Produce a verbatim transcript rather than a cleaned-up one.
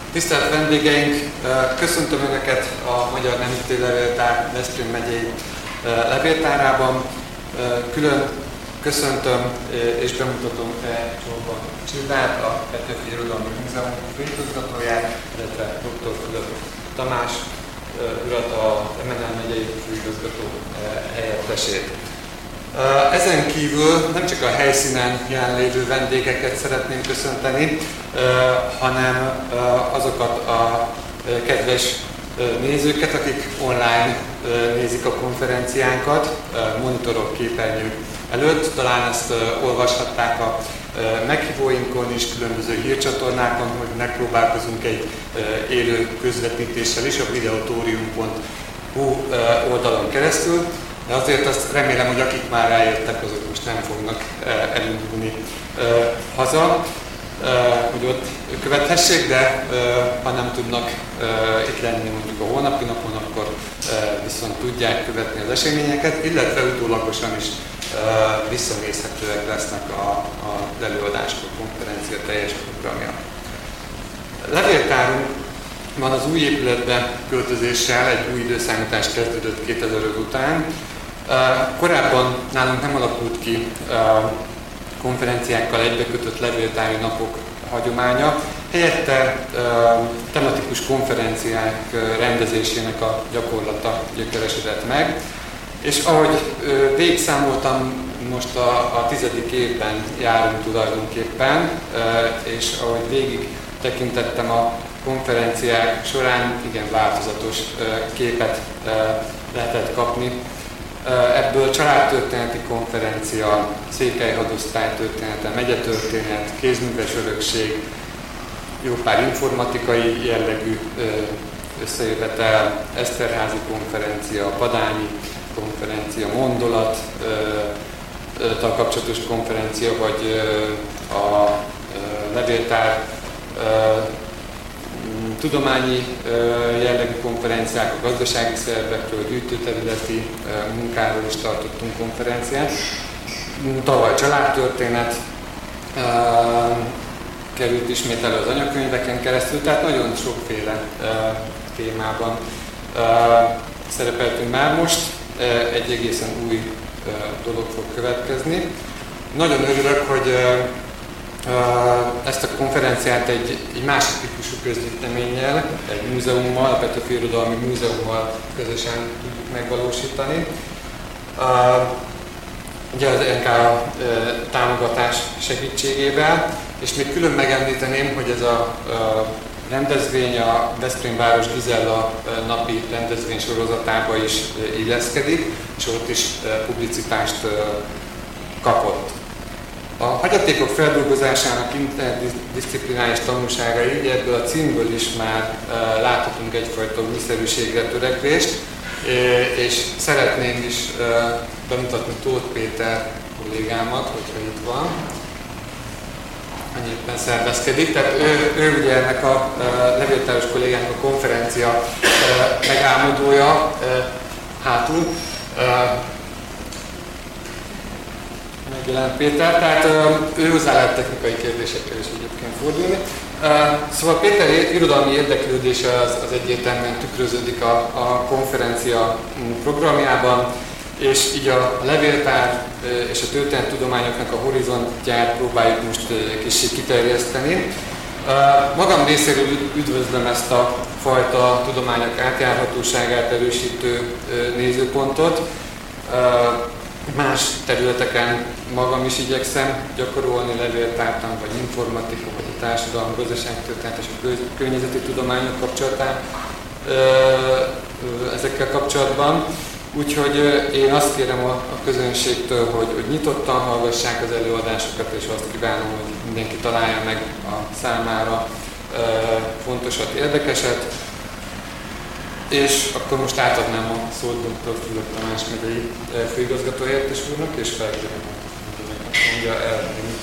Tisztelt vendégeink, köszöntöm Önöket a Magyar Nemzeti Levéltár Veszprém megyei levéltárában. Külön köszöntöm és bemutatom Csorba Csillát, a Petőfi Irodalmi Múzeum főigazgatóját, illetve doktor Fülöp Tamás urat, a em en el megyei főigazgató helyettesét. Ezen kívül nem csak a helyszínen jelenlévő vendégeket szeretném köszönteni, hanem azokat a kedves nézőket, akik online nézik a konferenciánkat, monitorok, képernyők előtt. Talán ezt olvashatták a meghívóinkon is, különböző hírcsatornákon, hogy megpróbálkozunk egy élő közvetítéssel is a videotórium pont hu oldalon keresztül. De azért azt remélem, hogy akik már rájöttek, azok most nem fognak elindulni haza, hogy ott követhessék, de ha nem tudnak itt lenni mondjuk a holnapi napon, akkor viszont tudják követni az eseményeket, illetve utólagosan is visszanézhetőek lesznek az előadások, a konferencia teljes programja. Levéltárunk van az új épületbe költözéssel, egy új időszámítás kezdődött kétezer-öt után. Korábban nálunk nem alakult ki konferenciákkal egybekötött levéltári napok hagyománya, helyette tematikus konferenciák rendezésének a gyakorlata gyökeresedett meg. És ahogy végigszámoltam, most a, a tizedik évben járunk tulajdonképpen, és ahogy végig tekintettem a konferenciák során, igen változatos képet lehetett kapni. Ebből családtörténeti konferencia, székelyhadosztály története, megyetörténet, kézműves örökség, jó pár informatikai jellegű összejövetel, Eszterházi konferencia, Padányi konferencia, mondolattal kapcsolatos konferencia, vagy a levéltár tudományi jellegű konferenciák, a gazdasági szervekről, gyűjtőterületi munkáról is tartottunk konferenciát. Tavaly családtörténet került ismét elő az anyakönyveken keresztül, tehát nagyon sokféle témában szerepeltünk már most. Egy egészen új dolog fog következni. Nagyon örülök, hogy ezt a konferenciát egy, egy másik típusú közgyűjteménnyel, egy múzeummal, a Petőfi Irodalmi Múzeummal közösen tudjuk megvalósítani. Ugye az en ká támogatás segítségével, és még külön megemlíteném, hogy ez a rendezvény a Veszprém város Gizella napi rendezvény sorozatába is illeszkedik, és ott is publicitást kapott. A hagyatékok feldolgozásának interdisziplináris tanulságai, ebből a címből is már láthatunk egyfajta újszerűségre törekvést, és szeretném is bemutatni Tóth Péter kollégámat, hogyha itt van, annyiben szervezkedik. Tehát ő, ő ugye ennek a levéltáros kollégának a konferencia megálmodója hátul. Megjelent Péter, tehát ő hozzá lehet technikai kérdésekkel is egyébként fordulni. Szóval Péter irodalmi érdeklődése az, az egyértelműen tükröződik a, a konferencia programjában, és így a levéltár és a történettudományoknak a horizontját próbáljuk most kicsit kiterjeszteni. Magam részéről üdvözlöm ezt a fajta tudományok átjárhatóságát erősítő nézőpontot. Más területeken magam is igyekszem gyakorolni, levéltártan, vagy informatika, vagy a társadalom, gazdaságtörténet és a környezeti tudományok kapcsolatán ezekkel kapcsolatban. Úgyhogy én azt kérem a közönségtől, hogy, hogy nyitottan hallgassák az előadásokat, és azt kívánom, hogy mindenki találja meg a számára fontosat, érdekeset. És akkor most átadnám a szót doktor Fülöp Tamás megyei főigazgató helyettes úrnak, és felkérem, hogy mondja el,